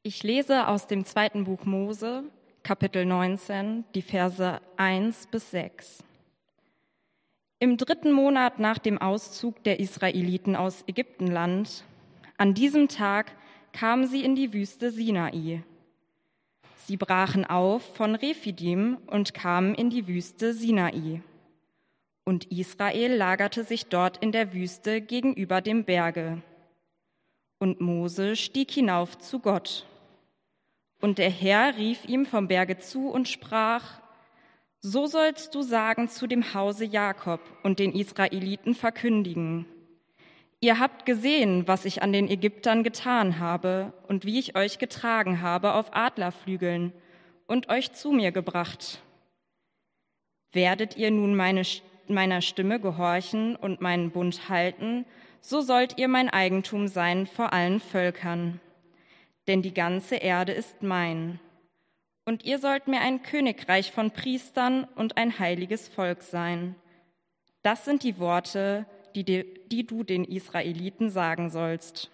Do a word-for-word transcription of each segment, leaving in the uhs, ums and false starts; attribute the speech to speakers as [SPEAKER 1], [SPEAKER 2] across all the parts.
[SPEAKER 1] Ich lese aus dem zweiten Buch Mose, Kapitel neunzehn, die Verse eins bis sechs. Im dritten Monat nach dem Auszug der Israeliten aus Ägyptenland, an diesem Tag kamen sie in die Wüste Sinai. Sie brachen auf von Rephidim und kamen in die Wüste Sinai. Und Israel lagerte sich dort in der Wüste gegenüber dem Berge. Und Mose stieg hinauf zu Gott. Und der Herr rief ihm vom Berge zu und sprach: So sollst du sagen zu dem Hause Jakob und den Israeliten verkündigen: Ihr habt gesehen, was ich an den Ägyptern getan habe und wie ich euch getragen habe auf Adlerflügeln und euch zu mir gebracht. Werdet ihr nun meine, meiner Stimme gehorchen und meinen Bund halten, so sollt ihr mein Eigentum sein vor allen Völkern. Denn die ganze Erde ist mein. Und ihr sollt mir ein Königreich von Priestern und ein heiliges Volk sein. Das sind die Worte, die, die, die du den Israeliten sagen sollst.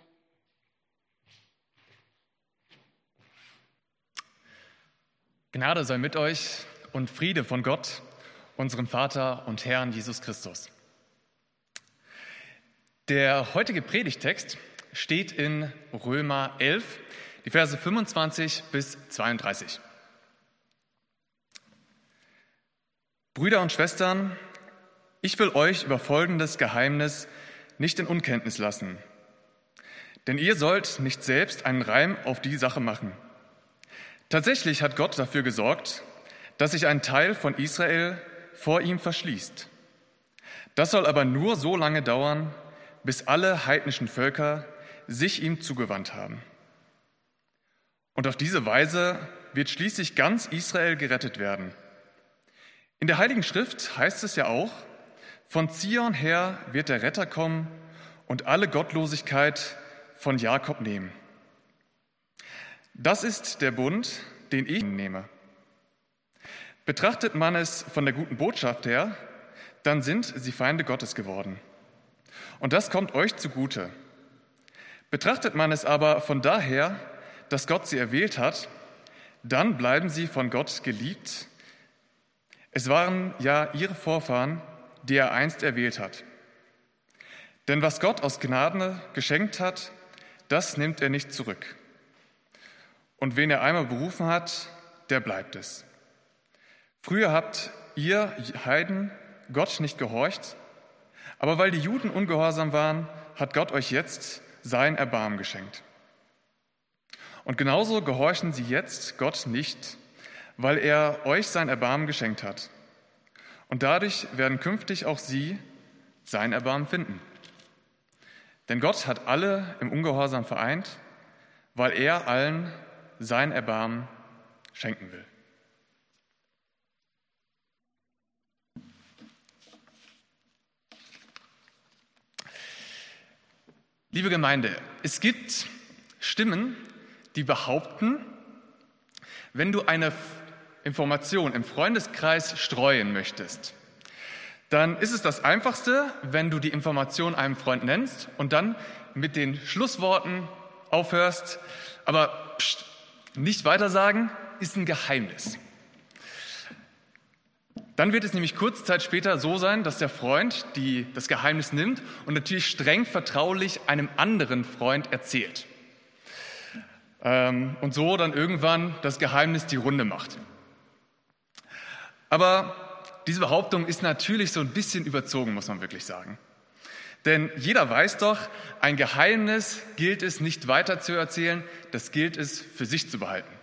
[SPEAKER 2] Gnade sei mit euch und Friede von Gott, unserem Vater und Herrn Jesus Christus. Der heutige Predigtext steht in Römer elf, die Verse fünfundzwanzig bis zweiunddreißig. Brüder und Schwestern, ich will euch über folgendes Geheimnis nicht in Unkenntnis lassen. Denn ihr sollt nicht selbst einen Reim auf die Sache machen. Tatsächlich hat Gott dafür gesorgt, dass sich ein Teil von Israel vor ihm verschließt. Das soll aber nur so lange dauern, bis alle heidnischen Völker sich ihm zugewandt haben. Und auf diese Weise wird schließlich ganz Israel gerettet werden. In der Heiligen Schrift heißt es ja auch: Von Zion her wird der Retter kommen und alle Gottlosigkeit von Jakob nehmen. Das ist der Bund, den ich nehme. Betrachtet man es von der guten Botschaft her, dann sind sie Feinde Gottes geworden. Und das kommt euch zugute. Betrachtet man es aber von daher, dass Gott sie erwählt hat, dann bleiben sie von Gott geliebt. Es waren ja ihre Vorfahren, die er einst erwählt hat. Denn was Gott aus Gnade geschenkt hat, das nimmt er nicht zurück. Und wen er einmal berufen hat, der bleibt es. Früher habt ihr Heiden Gott nicht gehorcht, aber weil die Juden ungehorsam waren, hat Gott euch jetzt sein Erbarmen geschenkt. Und genauso gehorchen sie jetzt Gott nicht, weil er euch sein Erbarmen geschenkt hat. Und dadurch werden künftig auch sie sein Erbarmen finden. Denn Gott hat alle im Ungehorsam vereint, weil er allen sein Erbarmen schenken will. Liebe Gemeinde, es gibt Stimmen, die behaupten, wenn du eine Information im Freundeskreis streuen möchtest, dann ist es das Einfachste, wenn du die Information einem Freund nennst und dann mit den Schlussworten aufhörst, aber pst, nicht weiter sagen, ist ein Geheimnis. Dann wird es nämlich kurze Zeit später so sein, dass der Freund die, das Geheimnis nimmt und natürlich streng vertraulich einem anderen Freund erzählt. Ähm, und so dann irgendwann das Geheimnis die Runde macht. Aber diese Behauptung ist natürlich so ein bisschen überzogen, muss man wirklich sagen. Denn jeder weiß doch, ein Geheimnis gilt es nicht weiter zu erzählen, das gilt es für sich zu behalten.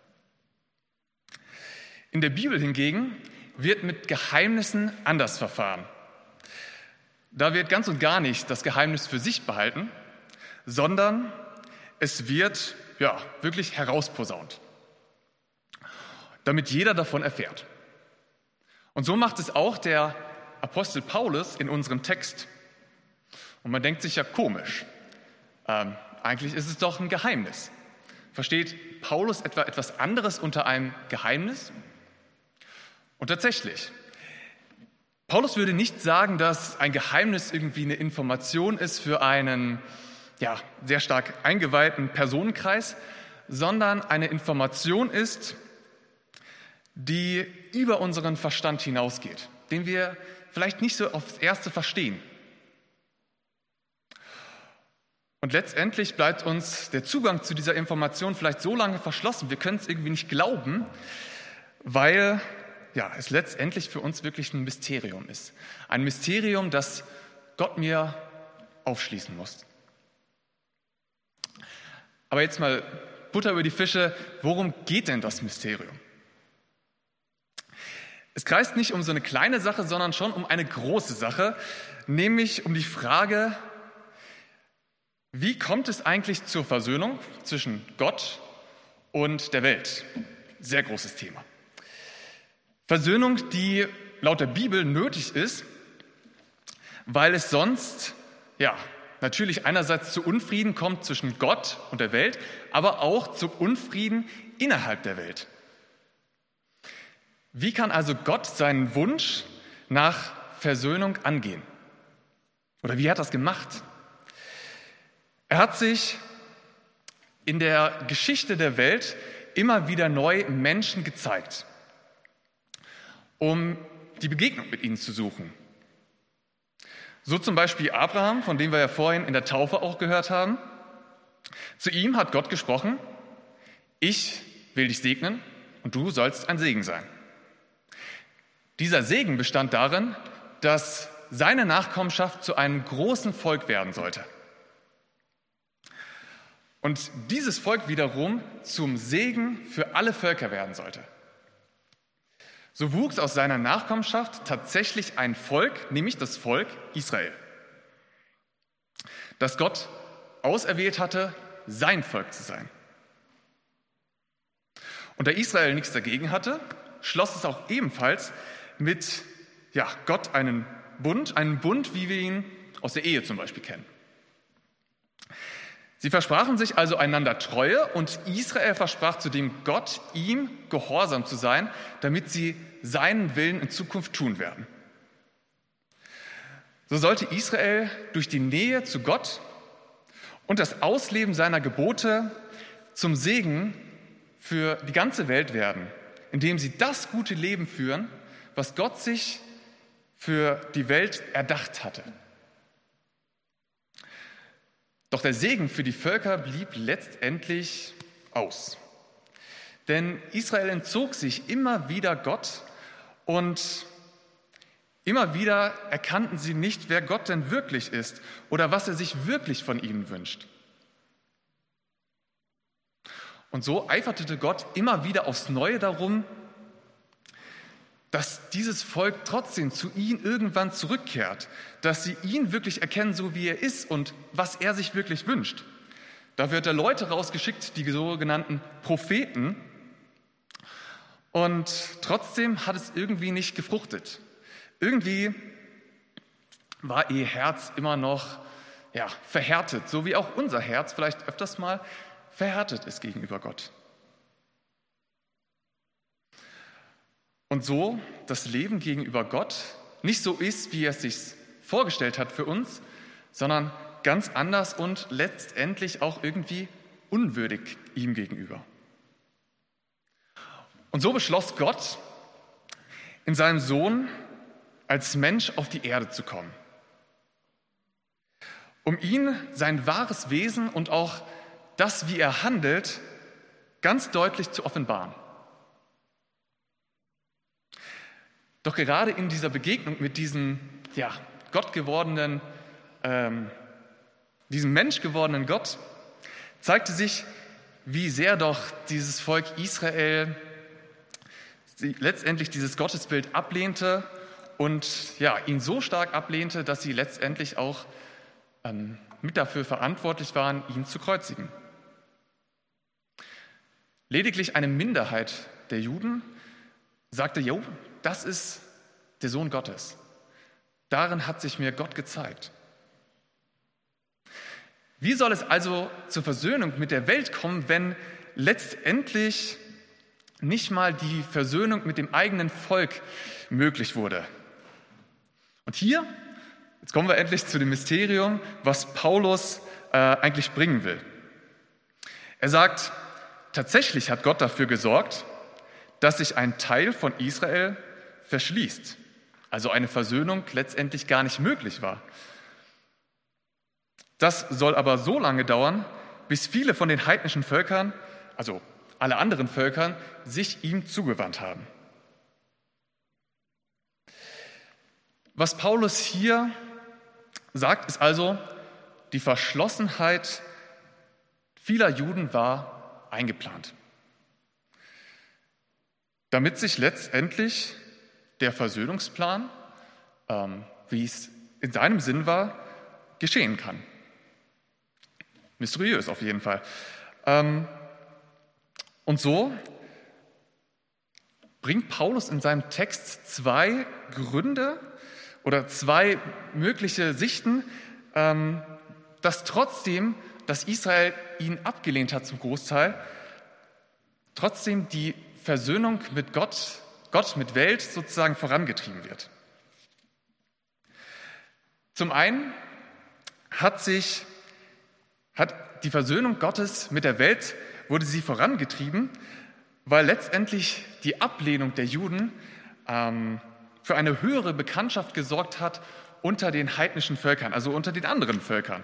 [SPEAKER 2] In der Bibel hingegen wird mit Geheimnissen anders verfahren. Da wird ganz und gar nicht das Geheimnis für sich behalten, sondern es wird ja, wirklich herausposaunt, damit jeder davon erfährt. Und so macht es auch der Apostel Paulus in unserem Text. Und man denkt sich ja komisch, ähm, eigentlich ist es doch ein Geheimnis. Versteht Paulus etwa etwas anderes unter einem Geheimnis? Und tatsächlich, Paulus würde nicht sagen, dass ein Geheimnis irgendwie eine Information ist für einen ja, sehr stark eingeweihten Personenkreis, sondern eine Information ist, die über unseren Verstand hinausgeht, den wir vielleicht nicht so aufs Erste verstehen. Und letztendlich bleibt uns der Zugang zu dieser Information vielleicht so lange verschlossen, wir können es irgendwie nicht glauben, weil ja, es letztendlich für uns wirklich ein Mysterium ist. Ein Mysterium, das Gott mir aufschließen muss. Aber jetzt mal Butter über die Fische, worum geht denn das Mysterium? Es kreist nicht um so eine kleine Sache, sondern schon um eine große Sache, nämlich um die Frage, wie kommt es eigentlich zur Versöhnung zwischen Gott und der Welt? Sehr großes Thema. Versöhnung, die laut der Bibel nötig ist, weil es sonst, ja, natürlich einerseits zu Unfrieden kommt zwischen Gott und der Welt, aber auch zu Unfrieden innerhalb der Welt. Wie kann also Gott seinen Wunsch nach Versöhnung angehen? Oder wie hat er das gemacht? Er hat sich in der Geschichte der Welt immer wieder neu Menschen gezeigt, um die Begegnung mit ihnen zu suchen. So zum Beispiel Abraham, von dem wir ja vorhin in der Taufe auch gehört haben. Zu ihm hat Gott gesprochen, ich will dich segnen und du sollst ein Segen sein. Dieser Segen bestand darin, dass seine Nachkommenschaft zu einem großen Volk werden sollte. Und dieses Volk wiederum zum Segen für alle Völker werden sollte. So wuchs aus seiner Nachkommenschaft tatsächlich ein Volk, nämlich das Volk Israel, das Gott auserwählt hatte, sein Volk zu sein. Und da Israel nichts dagegen hatte, schloss es auch ebenfalls mit ja, Gott einen Bund, einen Bund, wie wir ihn aus der Ehe zum Beispiel kennen. Sie versprachen sich also einander Treue und Israel versprach zudem Gott, ihm gehorsam zu sein, damit sie seinen Willen in Zukunft tun werden. So sollte Israel durch die Nähe zu Gott und das Ausleben seiner Gebote zum Segen für die ganze Welt werden, indem sie das gute Leben führen, was Gott sich für die Welt erdacht hatte. Doch der Segen für die Völker blieb letztendlich aus. Denn Israel entzog sich immer wieder Gott und immer wieder erkannten sie nicht, wer Gott denn wirklich ist oder was er sich wirklich von ihnen wünscht. Und so eiferte Gott immer wieder aufs Neue darum, dass dieses Volk trotzdem zu ihm irgendwann zurückkehrt, dass sie ihn wirklich erkennen, so wie er ist und was er sich wirklich wünscht. Da wird er Leute rausgeschickt, die sogenannten Propheten, und trotzdem hat es irgendwie nicht gefruchtet. Irgendwie war ihr Herz immer noch ja, verhärtet, so wie auch unser Herz vielleicht öfters mal verhärtet ist gegenüber Gott. Und so das Leben gegenüber Gott nicht so ist, wie er es sich vorgestellt hat für uns, sondern ganz anders und letztendlich auch irgendwie unwürdig ihm gegenüber. Und so beschloss Gott, in seinem Sohn als Mensch auf die Erde zu kommen, um ihn sein wahres Wesen und auch das, wie er handelt, ganz deutlich zu offenbaren. Doch gerade in dieser Begegnung mit diesem ja, Gott gewordenen, ähm, diesem Mensch gewordenen Gott, zeigte sich, wie sehr doch dieses Volk Israel letztendlich dieses Gottesbild ablehnte und ja, ihn so stark ablehnte, dass sie letztendlich auch ähm, mit dafür verantwortlich waren, ihn zu kreuzigen. Lediglich eine Minderheit der Juden sagte, jo, das ist der Sohn Gottes. Darin hat sich mir Gott gezeigt. Wie soll es also zur Versöhnung mit der Welt kommen, wenn letztendlich nicht mal die Versöhnung mit dem eigenen Volk möglich wurde? Und hier, jetzt kommen wir endlich zu dem Mysterium, was Paulus äh, eigentlich bringen will. Er sagt, tatsächlich hat Gott dafür gesorgt, dass sich ein Teil von Israel verschließt, also eine Versöhnung letztendlich gar nicht möglich war. Das soll aber so lange dauern, bis viele von den heidnischen Völkern, also alle anderen Völkern, sich ihm zugewandt haben. Was Paulus hier sagt, ist also, die Verschlossenheit vieler Juden war eingeplant, damit sich letztendlich der Versöhnungsplan, ähm, wie es in seinem Sinn war, geschehen kann. Mysteriös auf jeden Fall. Ähm, und so bringt Paulus in seinem Text zwei Gründe oder zwei mögliche Sichten, ähm, dass trotzdem, dass Israel ihn abgelehnt hat zum Großteil, trotzdem die Versöhnung mit Gott, Gott mit Welt sozusagen vorangetrieben wird. Zum einen hat sich, hat die Versöhnung Gottes mit der Welt, wurde sie vorangetrieben, weil letztendlich die Ablehnung der Juden ähm, für eine höhere Bekanntschaft gesorgt hat unter den heidnischen Völkern, also unter den anderen Völkern.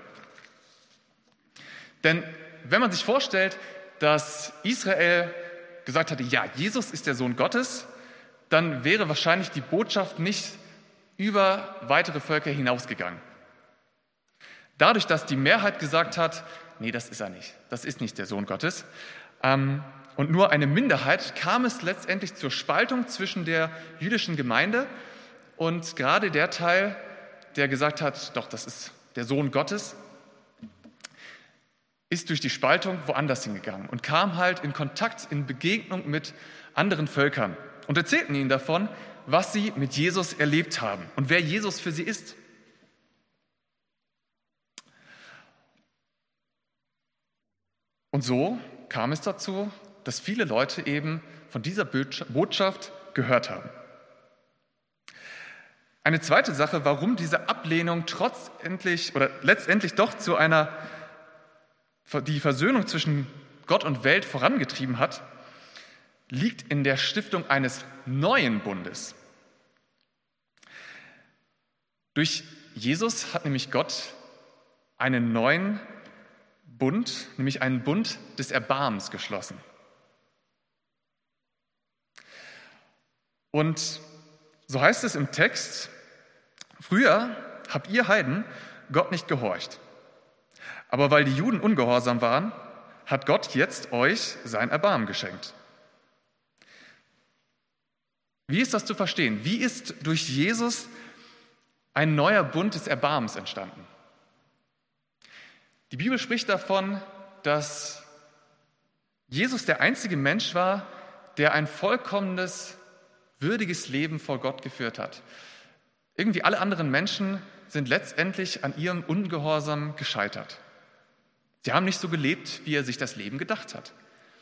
[SPEAKER 2] Denn wenn man sich vorstellt, dass Israel gesagt hatte, ja, Jesus ist der Sohn Gottes, dann wäre wahrscheinlich die Botschaft nicht über weitere Völker hinausgegangen. Dadurch, dass die Mehrheit gesagt hat, nee, das ist er nicht, das ist nicht der Sohn Gottes, ähm, und nur eine Minderheit, kam es letztendlich zur Spaltung zwischen der jüdischen Gemeinde und gerade der Teil, der gesagt hat, doch, das ist der Sohn Gottes, ist durch die Spaltung woanders hingegangen und kam halt in Kontakt, in Begegnung mit anderen Völkern und erzählten ihnen davon, was sie mit Jesus erlebt haben und wer Jesus für sie ist. Und so kam es dazu, dass viele Leute eben von dieser Botschaft gehört haben. Eine zweite Sache, warum diese Ablehnung trotzdendlich oder letztendlich doch zu einer, die Versöhnung zwischen Gott und Welt vorangetrieben hat, liegt in der Stiftung eines neuen Bundes. Durch Jesus hat nämlich Gott einen neuen Bund, nämlich einen Bund des Erbarmens geschlossen. Und so heißt es im Text, früher habt ihr Heiden Gott nicht gehorcht. Aber weil die Juden ungehorsam waren, hat Gott jetzt euch sein Erbarmen geschenkt. Wie ist das zu verstehen? Wie ist durch Jesus ein neuer Bund des Erbarmens entstanden? Die Bibel spricht davon, dass Jesus der einzige Mensch war, der ein vollkommenes, würdiges Leben vor Gott geführt hat. Irgendwie alle anderen Menschen sind letztendlich an ihrem Ungehorsam gescheitert. Sie haben nicht so gelebt, wie er sich das Leben gedacht hat.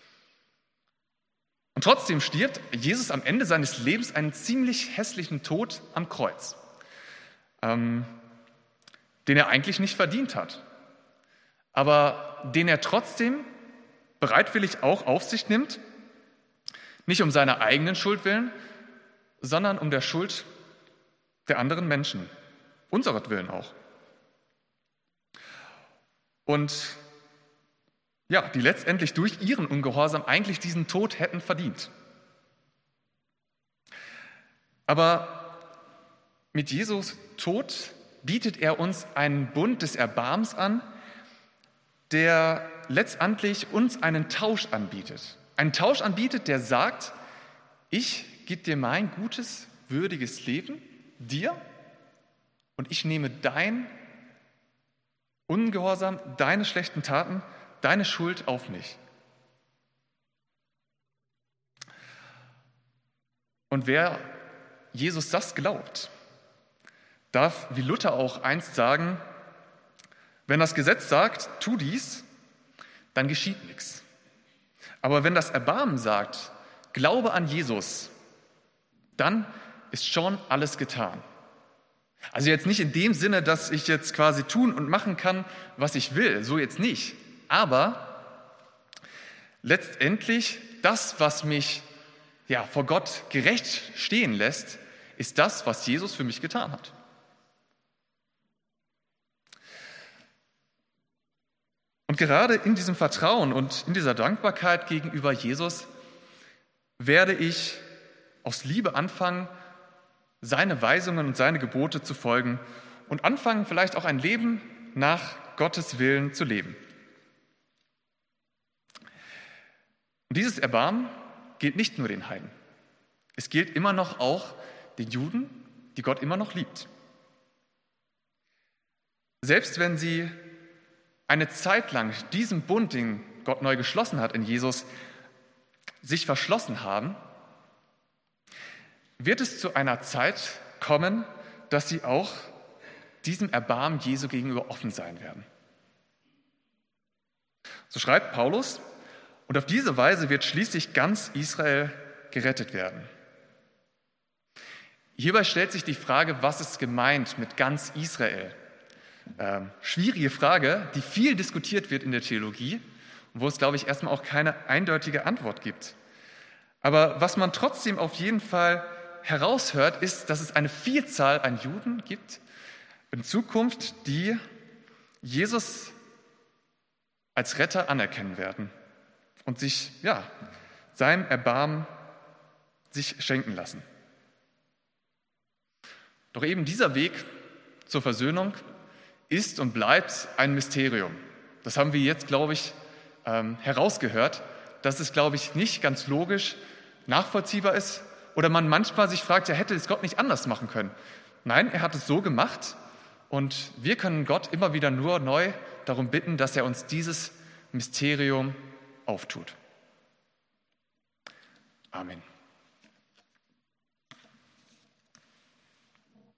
[SPEAKER 2] Und trotzdem stirbt Jesus am Ende seines Lebens einen ziemlich hässlichen Tod am Kreuz, ähm, den er eigentlich nicht verdient hat, aber den er trotzdem bereitwillig auch auf sich nimmt, nicht um seiner eigenen Schuld willen, sondern um der Schuld der anderen Menschen, unseretwillen auch. Und ja, die letztendlich durch ihren Ungehorsam eigentlich diesen Tod hätten verdient. Aber mit Jesus Tod bietet er uns einen Bund des Erbarmens an, der letztendlich uns einen Tausch anbietet. Einen Tausch anbietet, der sagt, ich gebe dir mein gutes, würdiges Leben, dir, und ich nehme dein Ungehorsam, deine schlechten Taten, deine Schuld auf mich. Und wer Jesus das glaubt, darf wie Luther auch einst sagen, wenn das Gesetz sagt, tu dies, dann geschieht nichts. Aber wenn das Erbarmen sagt, glaube an Jesus, dann ist schon alles getan. Also jetzt nicht in dem Sinne, dass ich jetzt quasi tun und machen kann, was ich will, so jetzt nicht. Aber Letztendlich, das, was mich ja, vor Gott gerecht stehen lässt, ist das, was Jesus für mich getan hat. Und gerade in diesem Vertrauen und in dieser Dankbarkeit gegenüber Jesus werde ich aus Liebe anfangen, seine Weisungen und seine Gebote zu folgen und anfangen, vielleicht auch ein Leben nach Gottes Willen zu leben. Und dieses Erbarmen gilt nicht nur den Heiden. Es gilt immer noch auch den Juden, die Gott immer noch liebt. Selbst wenn sie eine Zeit lang diesem Bund, den Gott neu geschlossen hat in Jesus, sich verschlossen haben, wird es zu einer Zeit kommen, dass sie auch diesem Erbarmen Jesu gegenüber offen sein werden. So schreibt Paulus, und auf diese Weise wird schließlich ganz Israel gerettet werden. Hierbei stellt sich die Frage, was ist gemeint mit ganz Israel? Ähm, schwierige Frage, die viel diskutiert wird in der Theologie, wo es, glaube ich, erstmal auch keine eindeutige Antwort gibt. Aber was man trotzdem auf jeden Fall heraushört, ist, dass es eine Vielzahl an Juden gibt in Zukunft, die Jesus als Retter anerkennen werden und sich ja, seinem Erbarmen sich schenken lassen. Doch eben dieser Weg zur Versöhnung ist und bleibt ein Mysterium. Das haben wir jetzt, glaube ich, ähm, herausgehört, dass es, glaube ich, nicht ganz logisch nachvollziehbar ist oder man manchmal sich fragt, ja, hätte es Gott nicht anders machen können? Nein, er hat es so gemacht und wir können Gott immer wieder nur neu darum bitten, dass er uns dieses Mysterium auftut. Amen.